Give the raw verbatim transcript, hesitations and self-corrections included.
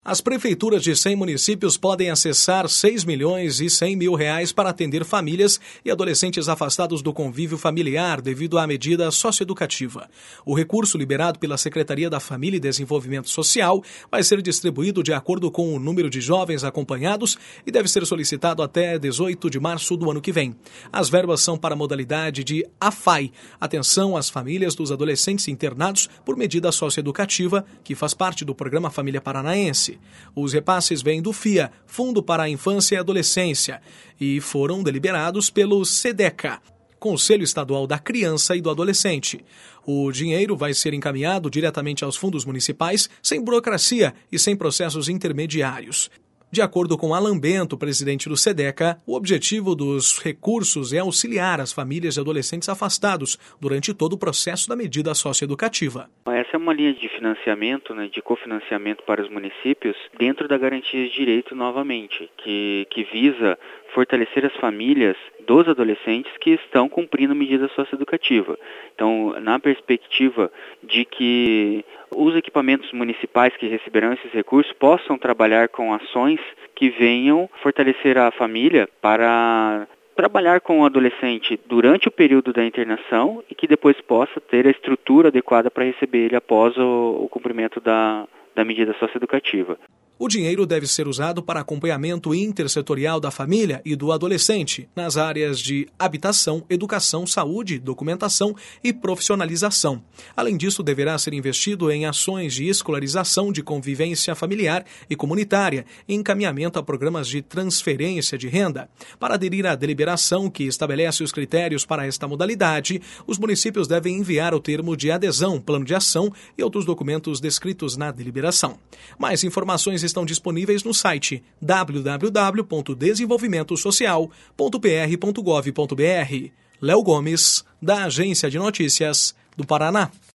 As prefeituras de cem municípios podem acessar seis milhões e cem mil reais para atender famílias e adolescentes afastados do convívio familiar devido à medida socioeducativa. O recurso liberado pela Secretaria da Família e Desenvolvimento Social vai ser distribuído de acordo com o número de jovens acompanhados e deve ser solicitado até dezoito de março do ano que vem. As verbas são para a modalidade de A F A I, Atenção às Famílias dos Adolescentes Internados por Medida Socioeducativa, que faz parte do Programa Família Paranaense. Os repasses vêm do F I A, Fundo para a Infância e Adolescência, e foram deliberados pelo SEDECA, Conselho Estadual da Criança e do Adolescente. O dinheiro vai ser encaminhado diretamente aos fundos municipais, sem burocracia e sem processos intermediários. De acordo com Alan Bento, presidente do SEDECA, o objetivo dos recursos é auxiliar as famílias e adolescentes afastados durante todo o processo da medida socioeducativa. Essa é uma linha de financiamento, né, de cofinanciamento para os municípios dentro da garantia de direito novamente, que, que visa fortalecer as famílias dos adolescentes que estão cumprindo a medida socioeducativa. Então, na perspectiva de que os equipamentos municipais que receberão esses recursos possam trabalhar com ações que venham fortalecer a família para trabalhar com o adolescente durante o período da internação e que depois possa ter a estrutura adequada para receber ele após o, o cumprimento da, da medida socioeducativa. O dinheiro deve ser usado para acompanhamento intersetorial da família e do adolescente nas áreas de habitação, educação, saúde, documentação e profissionalização. Além disso, deverá ser investido em ações de escolarização, de convivência familiar e comunitária e encaminhamento a programas de transferência de renda. Para aderir à deliberação que estabelece os critérios para esta modalidade, os municípios devem enviar o termo de adesão, plano de ação e outros documentos descritos na deliberação. Mais informações estão disponíveis no site w w w ponto desenvolvimento social ponto p r ponto gov ponto b r. Léo Gomes, da Agência de Notícias do Paraná.